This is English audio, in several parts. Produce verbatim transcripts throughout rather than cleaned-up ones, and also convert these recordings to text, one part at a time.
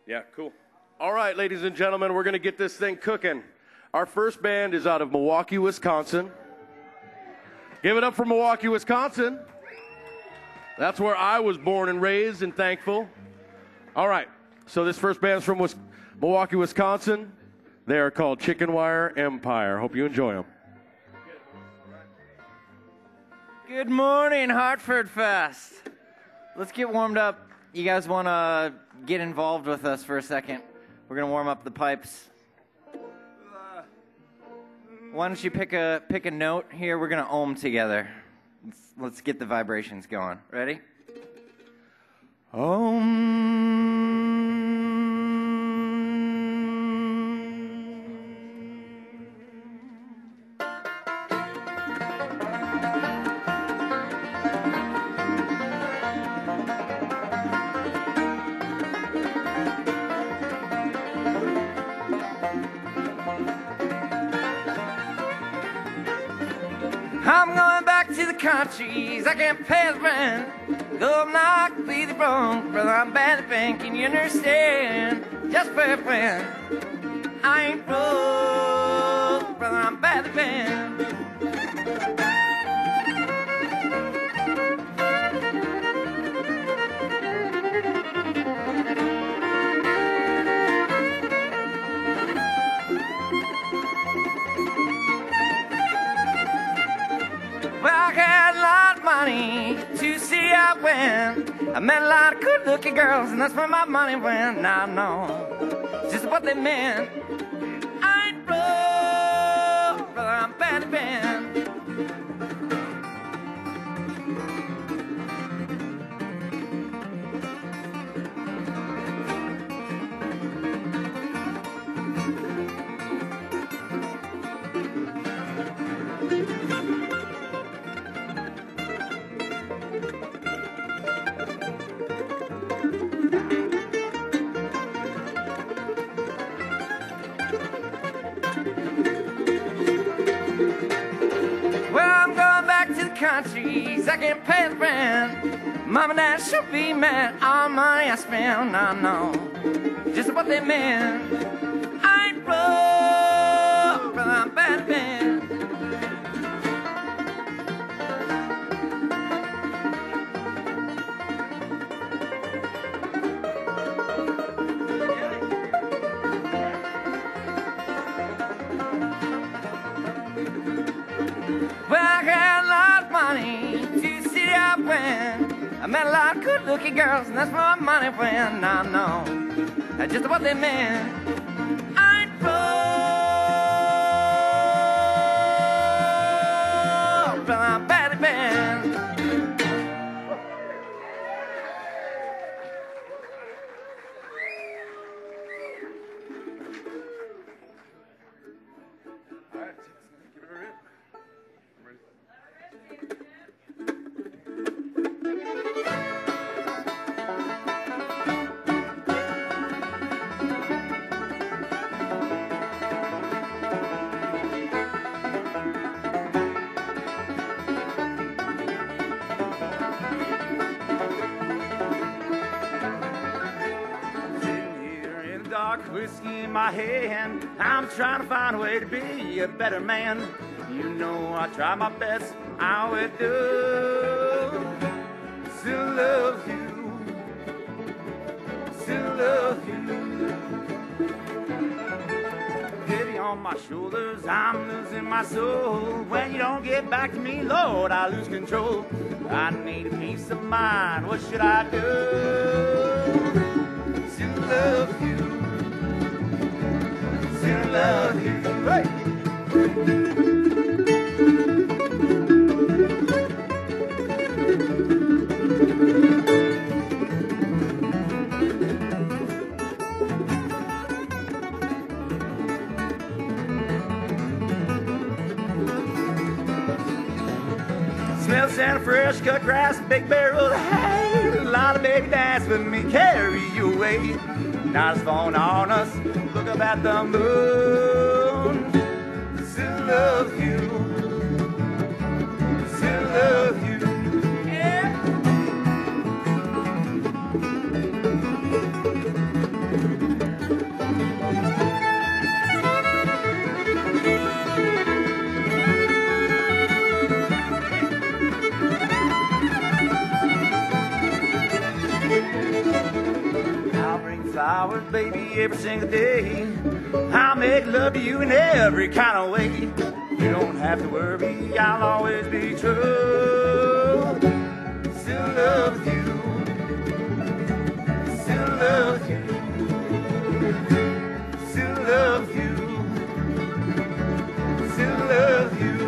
Yeah, cool. All right, ladies and gentlemen, we're going to get this thing cooking. Our first band is out of Milwaukee, Wisconsin. Give it up for Milwaukee, Wisconsin. That's where I was born and raised and thankful. All right, so this first band's from Wis- Milwaukee, Wisconsin. They are called Chicken Wire Empire. Hope you enjoy them. Good morning, Hartford Fest. Let's get warmed up. You guys want to get involved with us for a second? We're going to warm up the pipes. Why don't you pick a pick a note here? We're going to ohm together. Let's, let's get the vibrations going. Ready? Om. I'm going back to the countries, I can't pay the rent. Though I'm not completely broke, brother, I'm bad at bank. Can you understand? Just for a friend, I ain't broke, brother, I'm bad at bank. Well, I had a lot of money to see I went. I met a lot of good-looking girls, and that's where my money went. Now I know just what they meant. I ain't broke, brother, I'm bad at band. Countries, I can't pay the rent. Mom and Dad should be mad. All money I spend, I know just what they meant. I ain't broke, brother, I'm bad at band. Well, I had a lot of money to see I went. I met a lot of good-looking girls, and that's where my money went. I know just what they meant. I ain't broke, but I'm bad at band. All right, give it a rip. Whiskey in my hand, I'm trying to find a way to be a better man. You know I try my best, I will do. Still love you, still love you. Heavy on my shoulders, I'm losing my soul. When you don't get back to me, Lord, I lose control. I need a peace of mind, what should I do? Still love you, still love you. Hey! Smell Santa fresh cut grass, big barrel of hay. A lot of baby dance with me, carry you away. Night is falling on us, look up at the moon. Still love you, still love you. Yeah. flowers, baby, every single day. I'll make love to you in every kind of way. You don't have to worry, I'll always be true. Still love you. Still love you. Still love you. Still love you.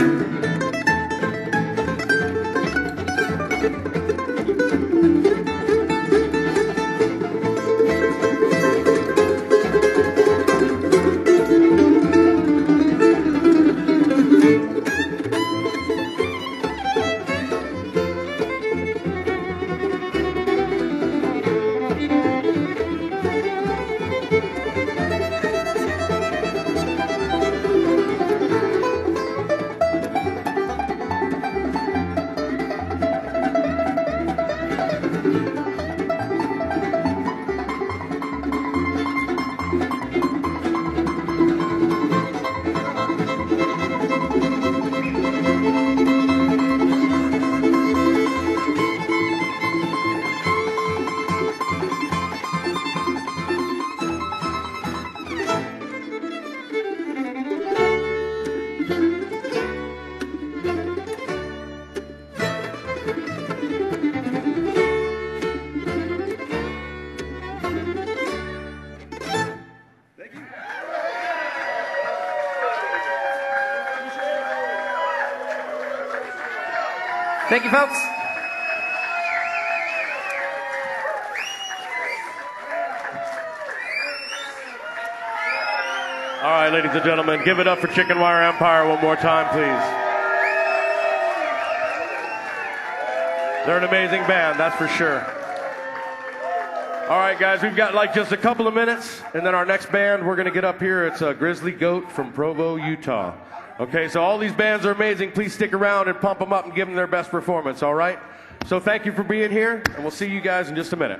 Thank you, folks. All right, ladies and gentlemen, give it up for Chicken Wire Empire one more time, please. They're an amazing band, that's for sure. All right, guys, we've got like just a couple of minutes, and then our next band, we're going to get up here. It's a Grizzly Goat from Provo, Utah. Okay, so all these bands are amazing. Please stick around and pump them up and give them their best performance, all right? So thank you for being here, and we'll see you guys in just a minute.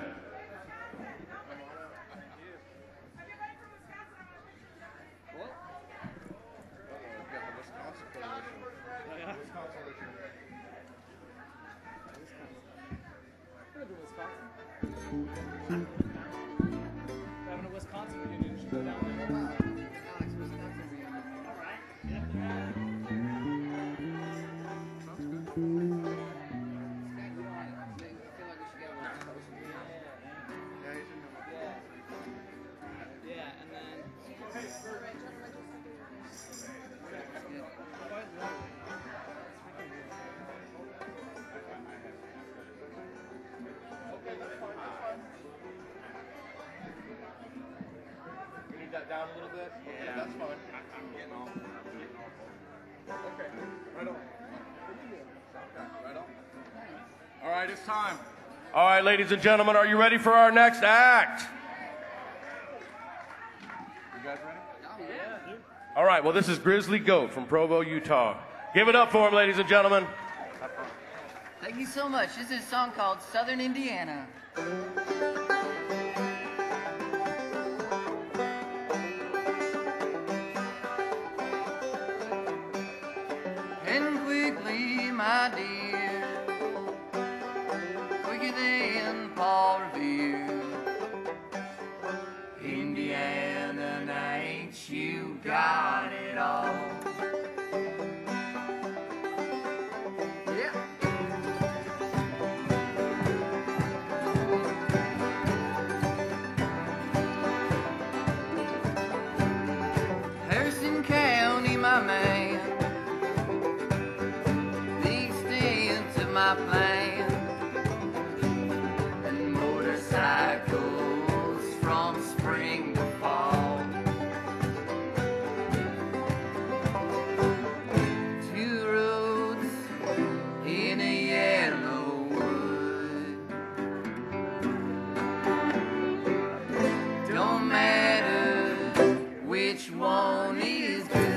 Down a little bit? Yeah, that's fine. I'm getting off. I'm getting off. Okay, right on. Right on. All right, it's time. All right, ladies and gentlemen, are you ready for our next act? You guys ready? Yeah. All right, well, this is Grizzly Goat from Provo, Utah. Give it up for him, ladies and gentlemen. Thank you so much. This is a song called Southern Indiana. And quickly, my dear, quicker than Paul Revere, Indiana, now ain't you got it all? Yeah. Harrison County, my man, my plan, and motorcycles from spring to fall, two roads in a yellow wood. Don't matter which one is good.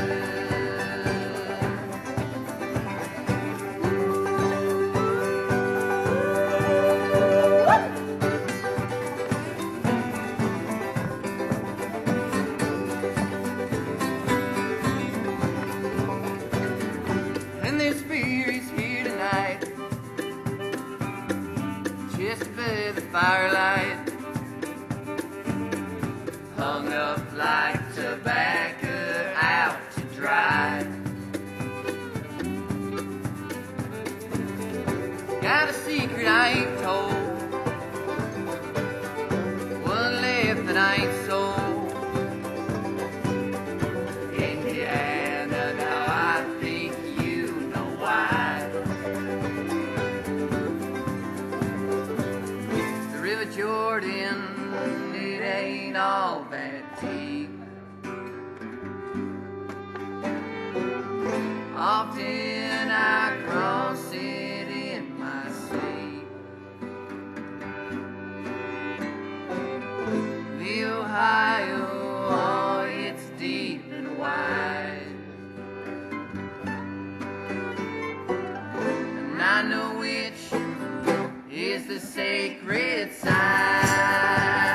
Firelight hung up like tobacco out to dry. Got a secret I ain't told, one left that I ain't sold. Indiana, now I think when I cross it in my sleep. The Ohio, oh, it's deep and wide, and I know which is the sacred side.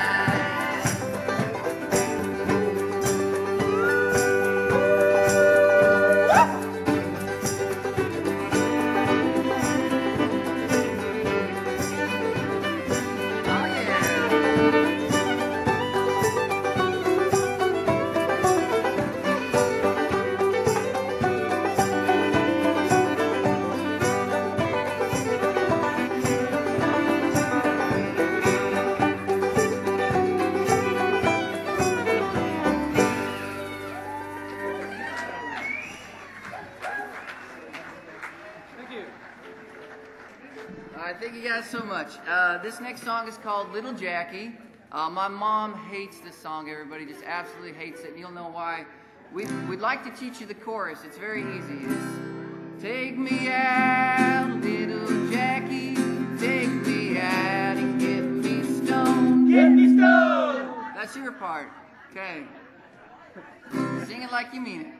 Thank you guys so much. Uh, this next song is called Little Jackie. Uh, my mom hates this song, everybody, just absolutely hates it, and you'll know why. We'd, we'd like to teach you the chorus. It's very easy. It's, take me out, little Jackie, take me out and get me stoned. Get me stoned! That's your part. Okay. Sing it like you mean it.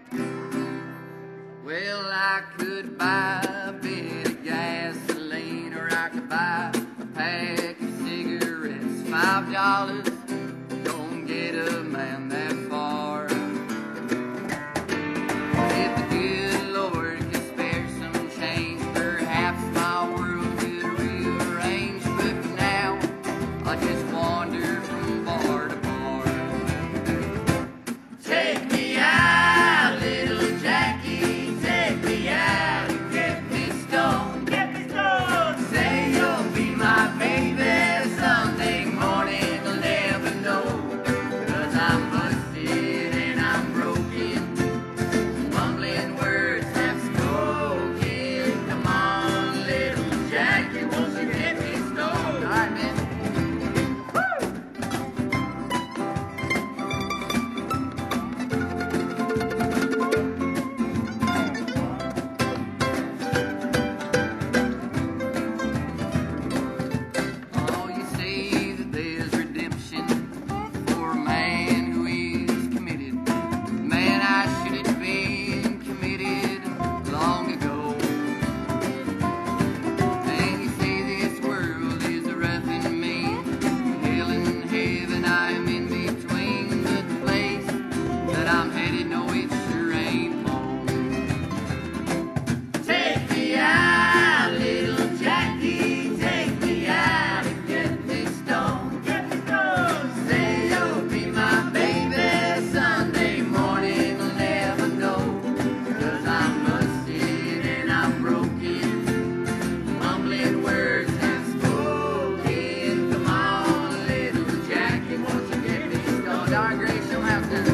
Well, I could buy a bit of gasoline, or I could buy a pack of cigarettes. Five dollars don't get a man that far. If the good Lord could spare some change, perhaps my world could rearrange. But for now, I just wander from bar to bar. Take me out, little Jackie, take me out and get me stoned. Get me stoned! Say you'll be my baby Sunday morning, I'll never know. 'Cause I'm busted and I'm broken, mumbling words half spoken. Come on, little Jackie, won't you get me stoned? All right, man. Oh, you say that there's redemption for a man who is committed. Man, I should have been committed long ago. And you say this world is rough and mean. Hell and heaven, I am in between. But the place that I'm headed, no, it sure ain't home. Take me out, little Jackie, take me out and get me stoned. Get me stoned! Say you'll be my baby Sunday morning, I'll never know. 'Cause I'm busted and I'm broken, mumbling words half spoken. Come on, little Jackie, won't you get me stoned? Darn Grace, you'll have to.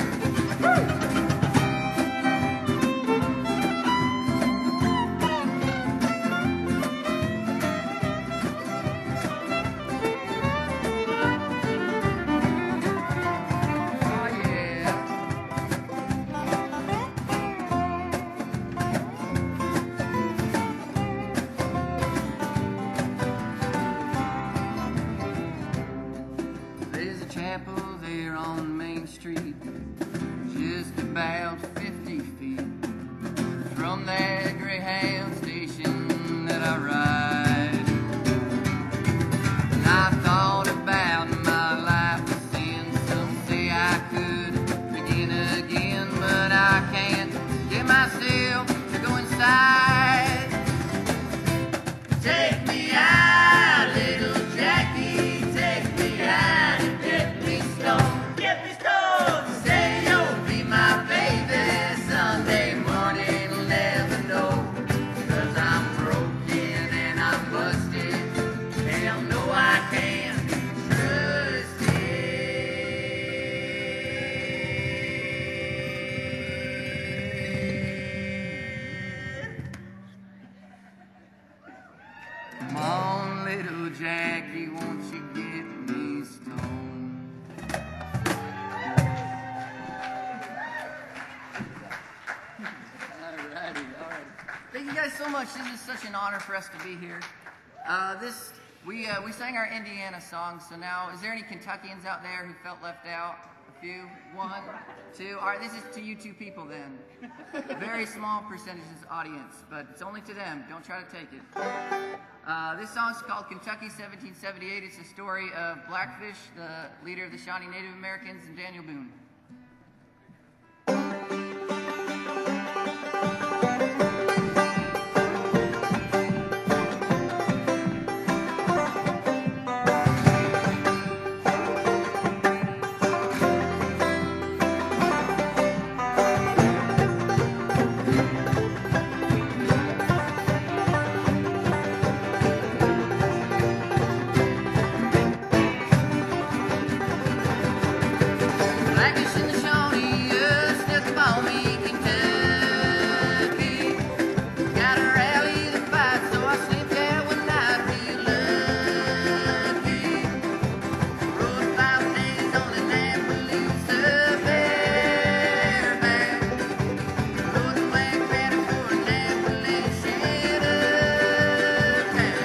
Oh, yeah. There's a chapel there on Main Street, just about fifty feet from that Greyhound station that I ride. And I thought about my life of sin. Some say I could begin again, but I can't get myself to go inside. Take me out, little Jackie, take me out and get me stoned. Get me stoned! Say you'll be my baby Sunday morning, I'll never know. 'Cause I'm broken and I'm busted, hell no, I can't trust it. Come on, little Jackie, won't you get me stoned? All righty, all you guys so much. This is such an honor for us to be here. Uh, this we uh, we sang our Indiana song. So now, is there any Kentuckians out there who felt left out? A few, one, two. All right, this is to you two people then. Very small percentages audience, but it's only to them. Don't try to take it. Uh, this song's called Kentucky seventeen seventy-eight. It's the story of Blackfish, the leader of the Shawnee Native Americans, and Daniel Boone. Blackfish in the Shawnee, uh, stuck upon me, Kentucky. Gotta rally the fight, so I slipped out one night real lucky. Rode five days on the Appaloosa bareback. Rode the Black Rabbit for an Appalachian attack.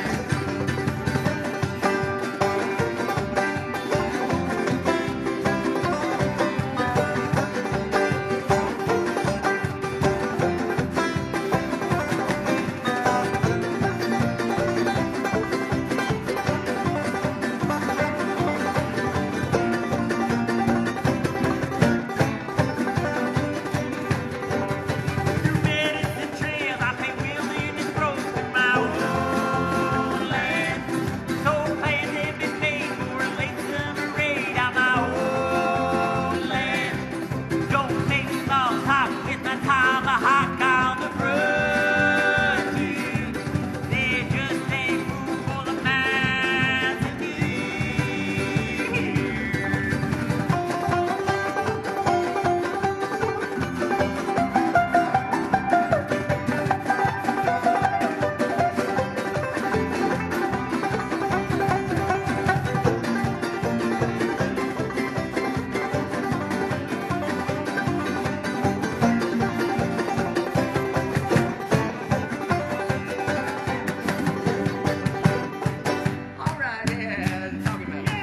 Medicine trail, I pay wheeling and roasting my own land. So plans have been made for a late summer raid on my own land. Don't make me lost hop with my tomahawk on the frontier. There just ain't room for the minds of me. All right, yeah, talking about it.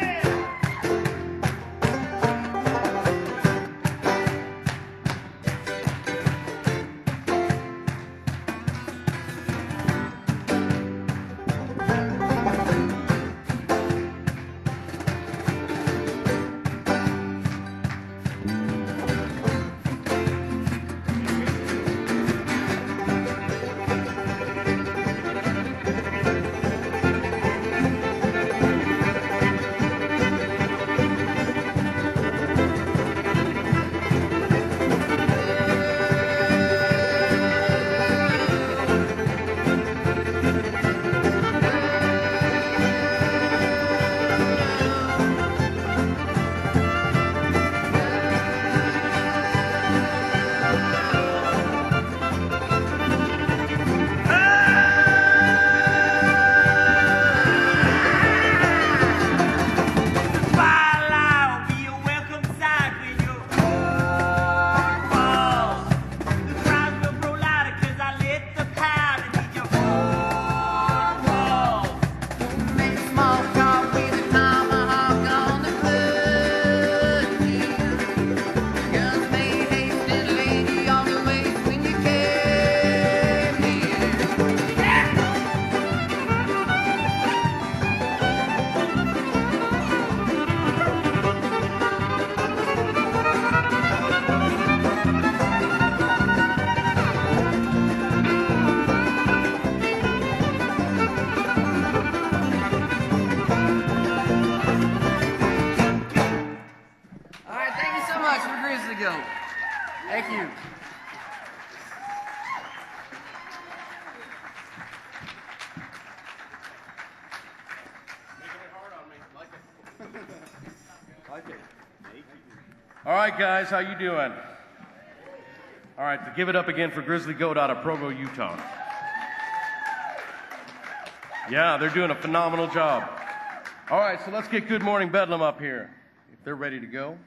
While I'll be a welcome sight when you're on walls. The crowds will roll louder 'cause I lit the powder. Need your four walls. Make small talk with a tomahawk on the frontier. Guns may haste and lady on the waist when you came here. All right, thank you so much for Grizzly Goat. Thank you. All right, guys, how you doing? All right, to give it up again for Grizzly Goat out of Provo, Utah. Yeah, they're doing a phenomenal job. All right, so let's get Good Morning Bedlam up here, if they're ready to go.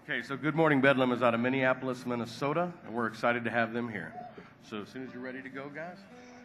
Okay, so Good Morning Bedlam is out of Minneapolis, Minnesota, and we're excited to have them here. So as soon as you're ready to go, guys.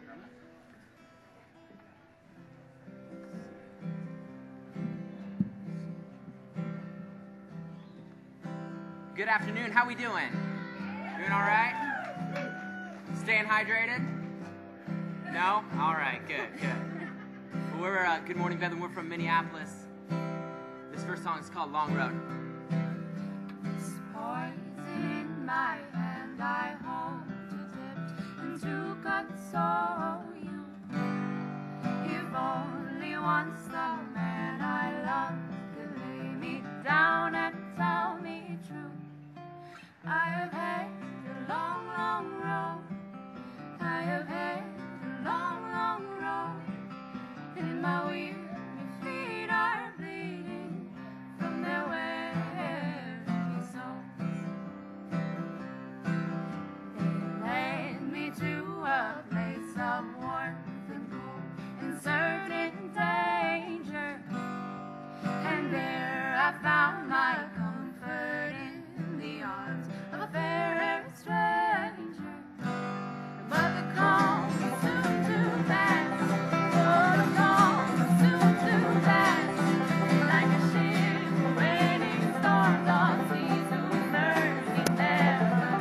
Good afternoon. How we doing? Doing all right? Staying hydrated? No? All right. Good. Good. Well, we're uh, Good Morning Bedlam. We're from Minneapolis. This first song is called Long Road. This poison in my hand, I hold to dip into console you. If only once the man I love could lay me down and tell me true. I have had a long, long road. I have had a long, long road. And my weary feet are bleeding from their weary souls. They led me to a place of warmth and cool and certain danger. And there I found my comfort in the arms of a fairer stranger. But the calm was soon to pass. Oh, the calm was soon to pass. Like a ship waiting storms on seas whose mercy never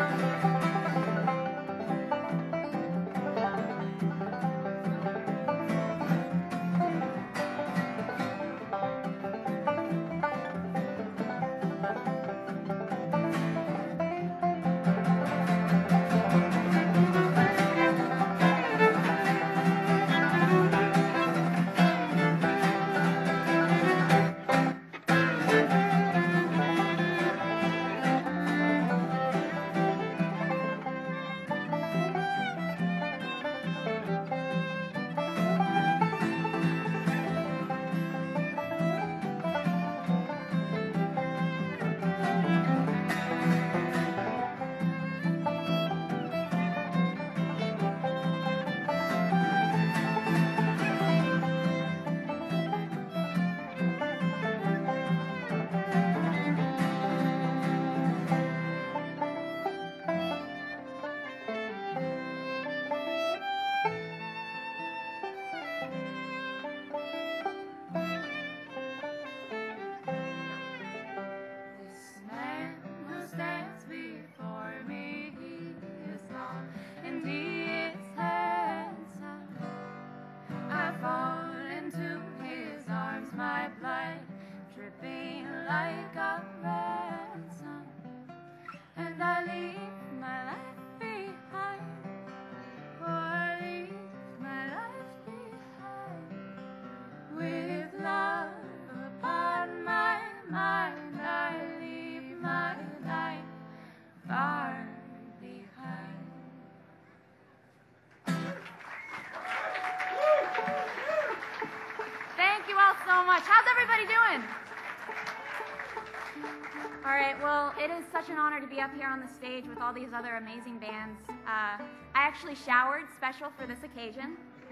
to be up here on the stage with all these other amazing bands. Uh, I actually showered special for this occasion,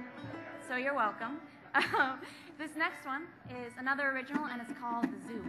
so you're welcome. Uh, this next one is another original, and it's called The Zoo.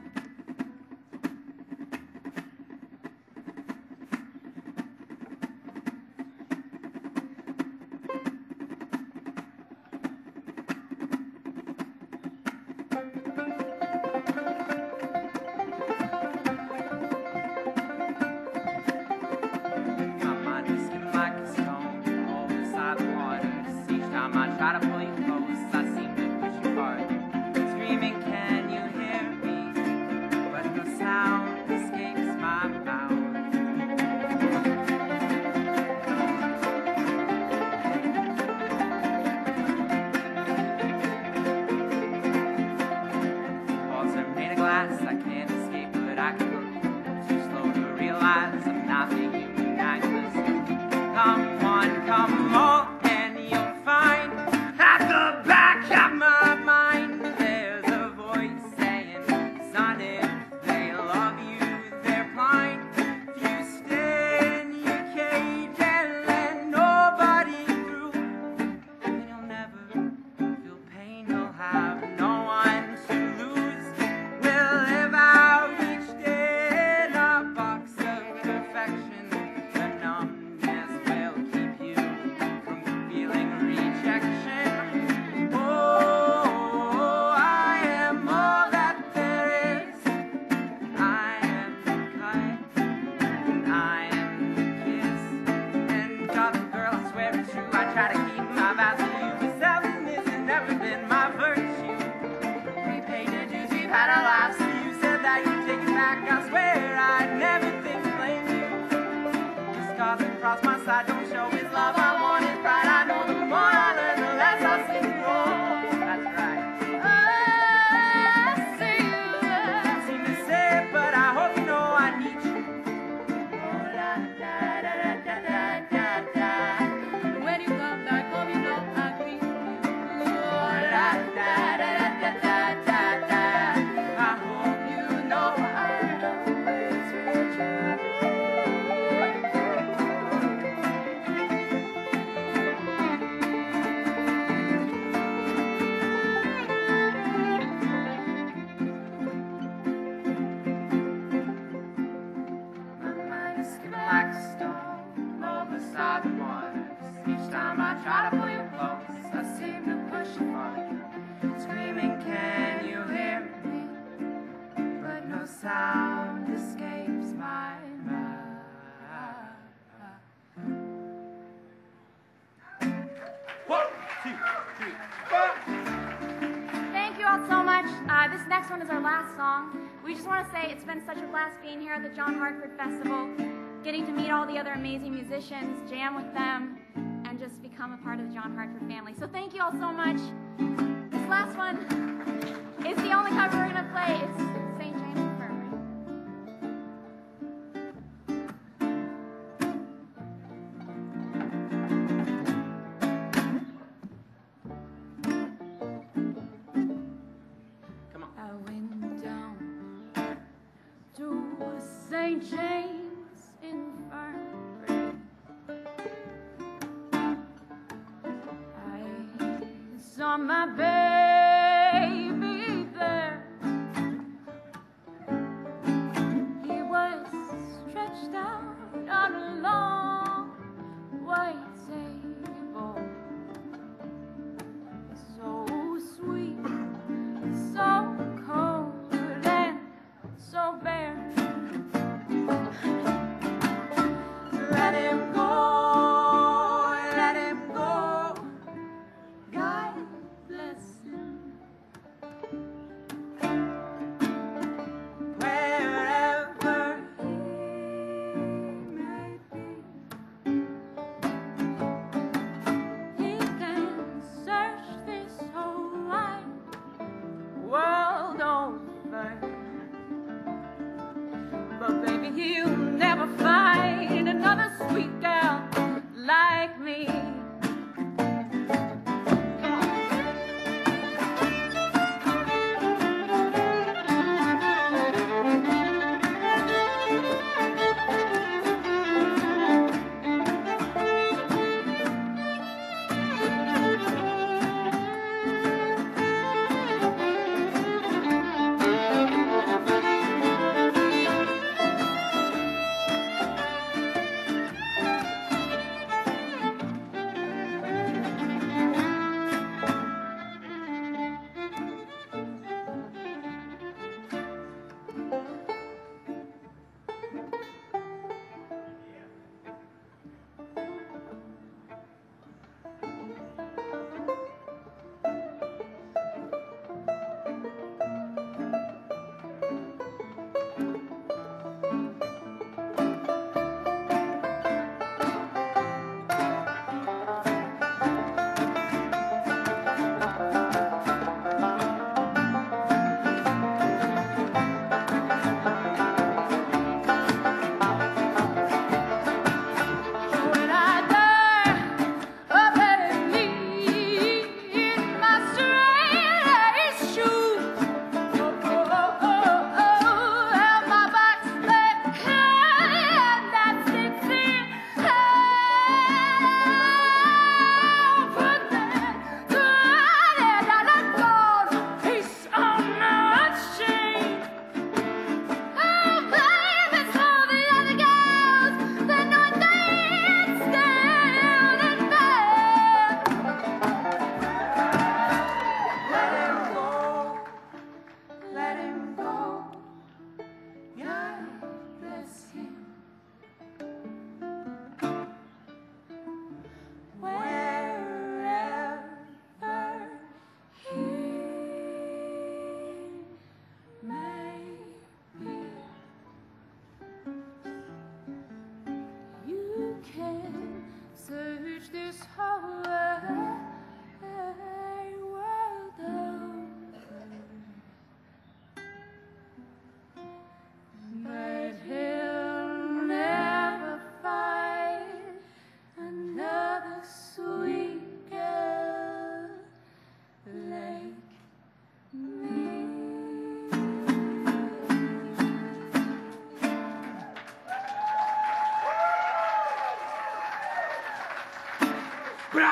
Have no one to lose. We'll live out had our lives. You said that you'd take it back. I swear I'd never think to blame you. Just cause it crossed my side, don't show his love. I want his pride. I know the more I learn, the less I see you grow. That's right. I see you. Seem to say it, but I hope you know I need you. When you come back home, you know I'll be with you. I hope you know I'll always with you. my mind is skipping like a stone over silent waters. Each time I try to pull you close, I seem to push you farther. Screaming, can you hear me? But no sound escapes my mouth. One, two, three, four. Thank you all so much. Uh, this next one is our last song. We just want to say it's been such a blast being here at the John Hartford Festival, getting to meet all the other amazing musicians, jam with them, and just become a part of the John Hartford family. So thank you all so much. This last one is the only cover we're going to play. It's Saint James Infirmary. Come on. I went down to Saint James Infirmary. I saw my baby there. He was stretched out on a long white table. So sweet, so cold and so bare. Let him go, let him go. God bless him. Wherever he may be, he can search this whole wide world over. But baby, he'll never find another sweet girl like me.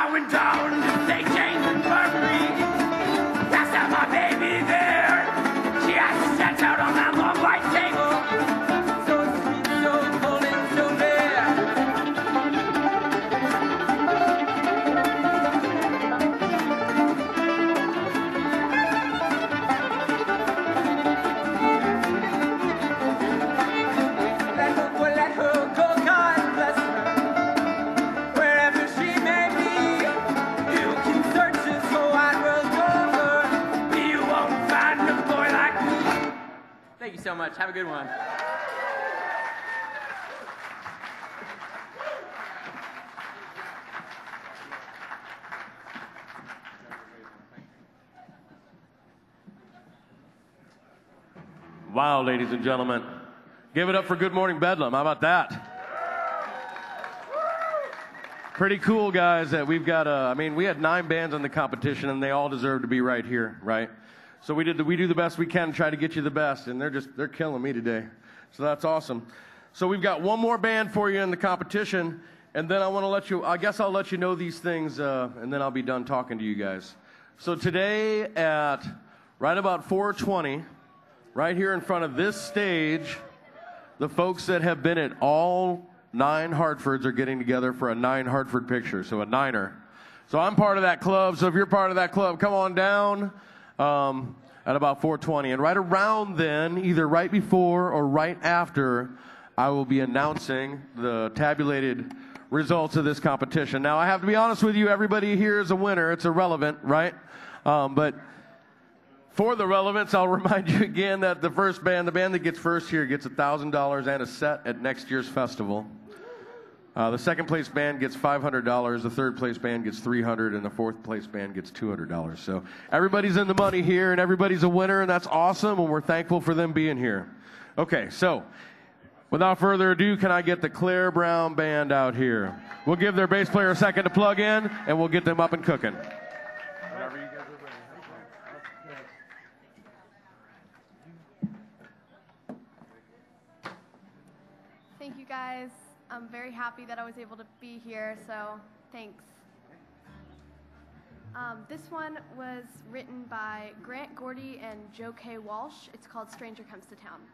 I went down to Saint James and Berkeley. That's how my baby there. She had sat out on that long white table. So sweet, so cold, and so bare. Let her go, let her go, God bless her. Wherever she may be, you can search this whole wide world over. You won't find a boy like me. Thank you so much. Have a good one. Wow, ladies and gentlemen. Give it up for Good Morning Bedlam. How about that? Pretty cool, guys, that we've got, uh, I mean, we had nine bands in the competition, and they all deserve to be right here, right? So we did the, we do the best we can to try to get you the best, and they're just, they're killing me today. So that's awesome. So we've got one more band for you in the competition, and then I want to let you, I guess I'll let you know these things, uh, and then I'll be done talking to you guys. So today at right about four twenty, right here in front of this stage, the folks that have been at all nine Hartfords are getting together for a nine Hartford picture, so a niner. So I'm part of that club, so if you're part of that club, come on down um, at about four twenty. And right around then, either right before or right after, I will be announcing the tabulated results of this competition. Now, I have to be honest with you, everybody here is a winner. It's irrelevant, right? Um, but for the relevance, I'll remind you again that the first band, the band that gets first here, gets one thousand dollars and a set at next year's festival. Uh, the second place band gets five hundred dollars, the third place band gets three hundred dollars, and the fourth place band gets two hundred dollars. So everybody's in the money here, and everybody's a winner, and that's awesome, and we're thankful for them being here. Okay, so without further ado, can I get the Claire Brown Band out here? We'll give their bass player a second to plug in, and we'll get them up and cooking. Thank you guys. I'm very happy that I was able to be here, so thanks. Um, this one was written by Grant Gordy and Joe K. Walsh. It's called Stranger Comes to Town.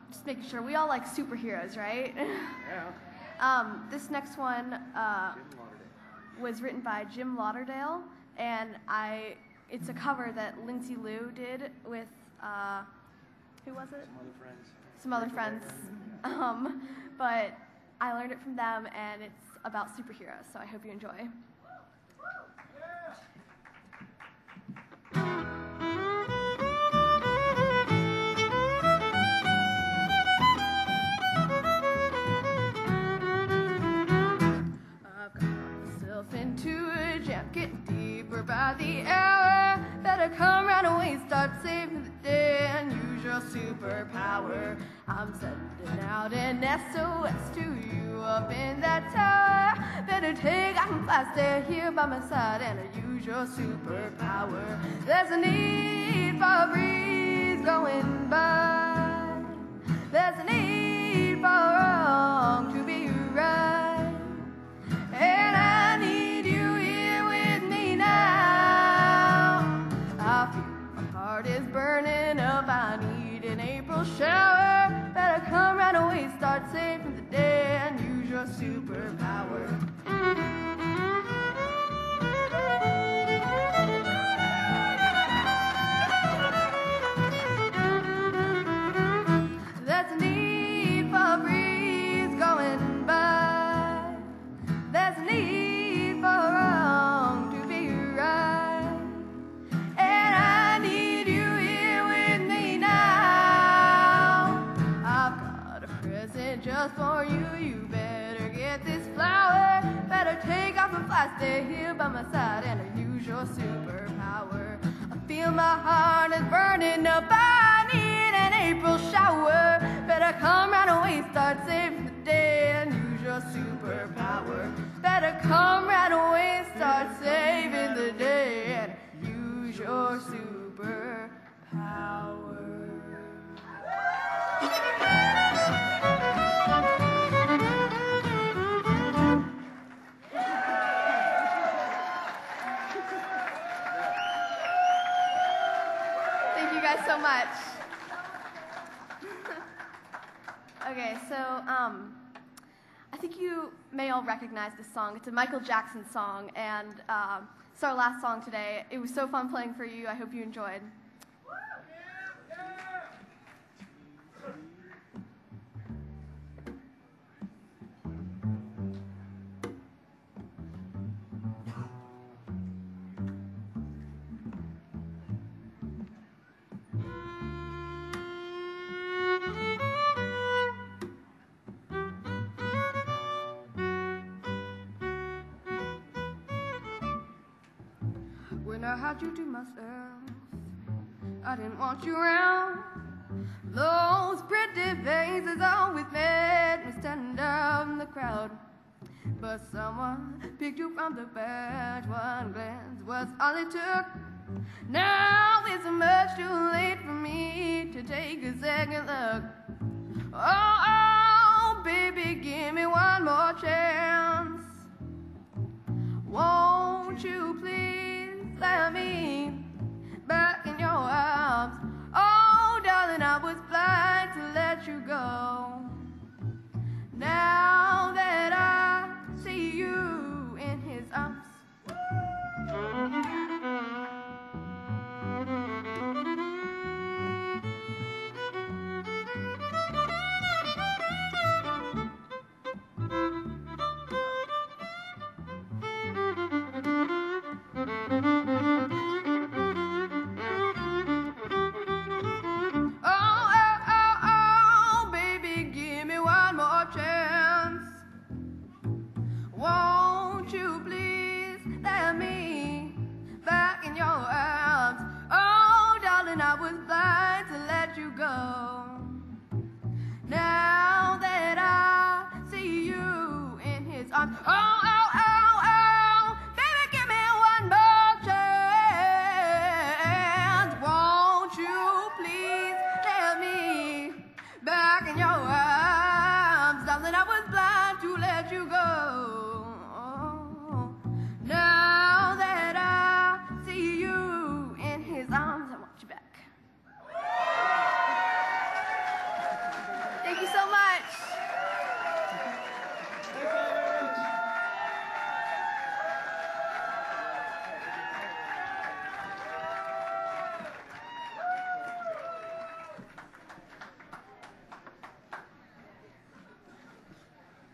just making sure we all like superheroes, right? Yeah. um, this next one uh, was written by Jim Lauderdale, and I it's a cover that Lindsay Lou did with uh, who was it? Some other friends. Some other friends. Um, but I learned it from them, and it's about superheroes, so I hope you enjoy. I've got myself into a jam, getting deeper by the hour. Better come right away, start saving the day and use your superpower. I'm sending out an S O S to you up in that tower. Better take off and fly, stay here by my side and use your superpower. There's a need for a breeze going by. There's a need for wrong to be right. And I need you here with me now. I feel my heart is burning up. I need an April shower. Better come right away, start saving the day and use your superpower. There's a need for a breeze going by. There's a need for wrong to be right. And I need you here with me now. I've got a present just for you. You better get this flower. Better take off and fly, stay here by my side and use your superpower. I feel my heart is burning up. I need an April shower. Better come right away, start saving the day and use your superpower. Better come right away, start saving the day and use your superpower. Thank you guys so much. Okay, so um, I think you may all recognize this song. It's a Michael Jackson song, and um, it's our last song today. It was so fun playing for you. I hope you enjoyed. When I had you to myself, I didn't want you around. Those pretty faces always made me stand out in the crowd. But someone picked you from the batch. One glance was all it took. Now it's much too late for me to take a second look. Oh, oh, baby, give me one more chance. Won't you please let me back in your arms? Oh, darling, I was blind to let you go. Now that I see you in his arms.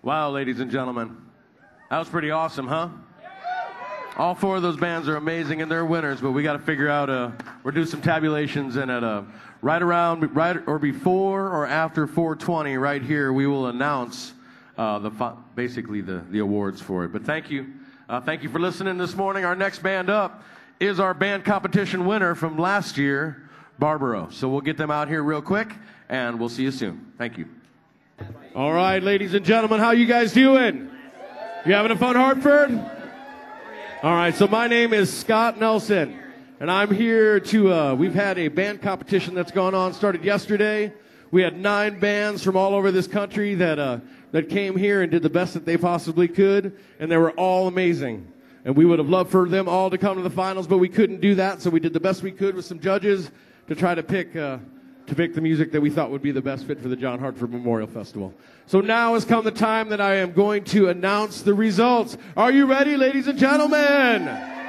Wow, ladies and gentlemen. That was pretty awesome, huh? All four of those bands are amazing and they're winners, but we got to figure out, uh, we're doing some tabulations, and at uh, right around, right or before or after four twenty, right here, we will announce uh, the basically the, the awards for it. But thank you. Uh, thank you for listening this morning. Our next band up is our band competition winner from last year, Barbaro. So we'll get them out here real quick, and we'll see you soon. Thank you. All right, ladies and gentlemen, how you guys doing? You having a fun, Hartford? All right, so my name is Scott Nelson, and I'm here to, uh, we've had a band competition that's gone on, started yesterday. We had nine bands from all over this country that, uh, that came here and did the best that they possibly could, and they were all amazing. And we would have loved for them all to come to the finals, but we couldn't do that, so we did the best we could with some judges to try to pick, uh, to pick the music that we thought would be the best fit for the John Hartford Memorial Festival. So now has come the time that I am going to announce the results. Are you ready, ladies and gentlemen?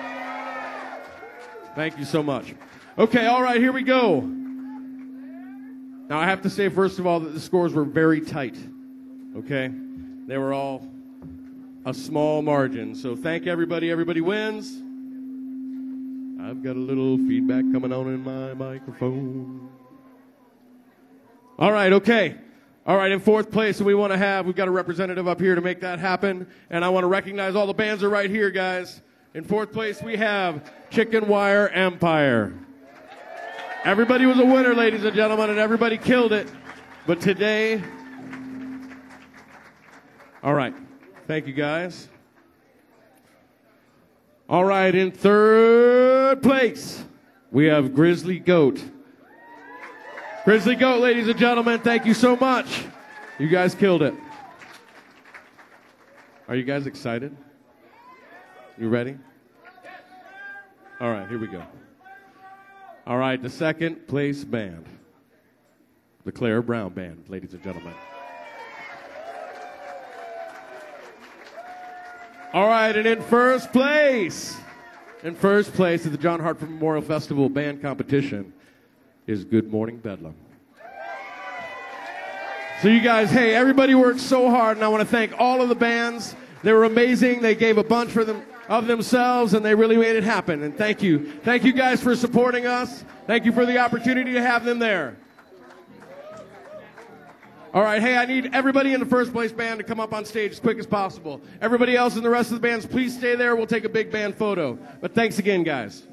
Thank you so much. Okay, all right, here we go. Now, I have to say, first of all, that the scores were very tight, okay? They were all a small margin. So thank everybody. Everybody wins. I've got a little feedback coming on in my microphone. All right, okay. All right, in fourth place, we want to have, we've got a representative up here to make that happen, and I want to recognize all the bands are right here, guys. In fourth place, we have Chicken Wire Empire. Everybody was a winner, ladies and gentlemen, and everybody killed it. But today, all right, thank you, guys. All right, in third place, we have Grizzly Goat. Grizzly Goat, ladies and gentlemen, thank you so much. You guys killed it. Are you guys excited? You ready? All right, here we go. All right, the second place band, the Claire Brown Band, ladies and gentlemen. All right, and in first place, in first place at the John Hartford Memorial Festival Band Competition is Good Morning Bedlam. So you guys, hey, everybody worked so hard, and I want to thank all of the bands. They were amazing. They gave a bunch for them of themselves, and they really made it happen. And thank you. Thank you guys for supporting us. Thank you for the opportunity to have them there. All right, hey, I need everybody in the first place band to come up on stage as quick as possible. Everybody else in the rest of the bands, please stay there. We'll take a big band photo. But thanks again, guys.